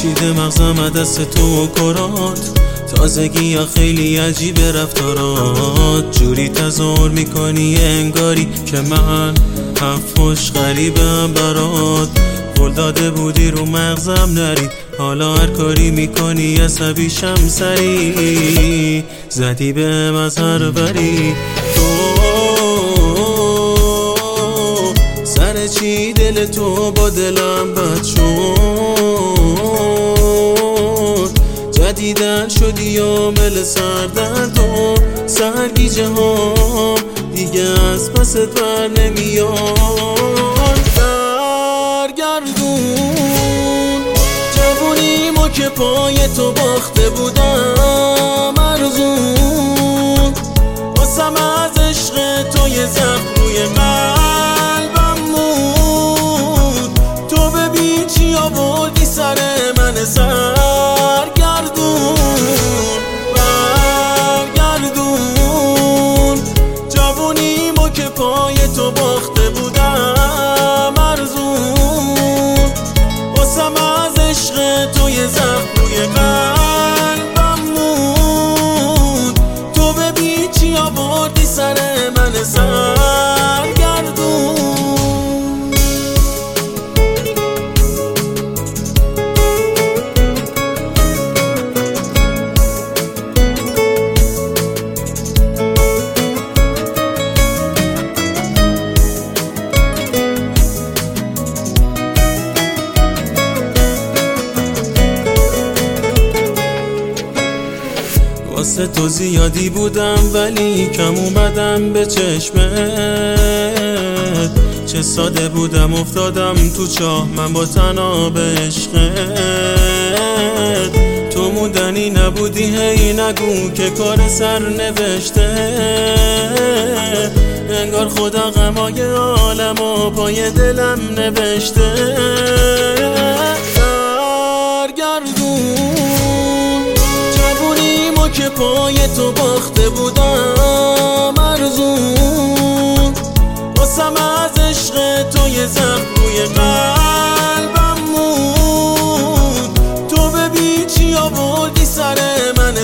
پیچیده مغزم دست تو و کرات، تازگی یا خیلی عجیب رفتارات، جوری تظاهر میکنی انگاری که من حرفش غریبم برات. قول داده بودی رو مغزم نری، حالا هر کاری میکنی عصبیشم سری، زدی بهم از هر بری. تو سر چی دل تو با دلم بد شد، جدیدن شدی عامل سردرد و سرگیجه ها دیگه از پست بر نمیاد. برگردون جوونیمو که پای تو باخته بودم ارزون، واسم از عشق تو یه زخم روی قلبم موند. تو ببین چی آوردی سر من برگردون جوونیمو که پای تو باخته بودم ارزون، واسم از عشق تو یه زخم روی قلبم موند. تو ببین چی آوردی سر من واسه تو زیادی بودم ولی کم اومدم به چشمت، چه ساده بودم افتادم تو چاه من با طناب عشقت. تو موندنی نبودی هی نگو که کار سر نوشته، انگار خدا غمای عالمو پای دلم نوشته. که پای تو باخته بودم ارزون، واسم از عشق تو یه زخم روی قلبم موند. تو ببین چی آوردی سر من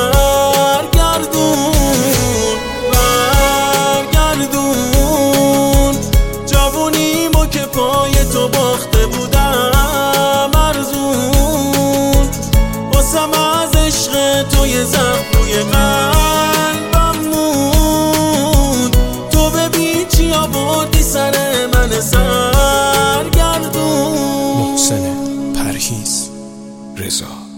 برگردون جوونیمو که پای تو باخته بودم ارزون، واسم از عشق تو یه زخم روی قلبم موند. تو ببین چی آوردی سر من محسن پرهیز رضا.